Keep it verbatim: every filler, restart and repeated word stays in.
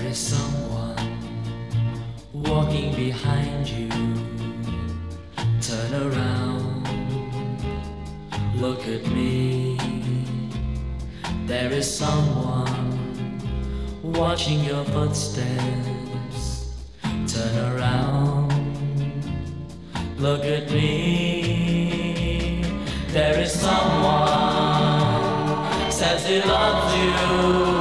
is someone walking behind you. Turn around, look at me. There is someone watching your footsteps. Turn around, look at me. There is someone says he loves you.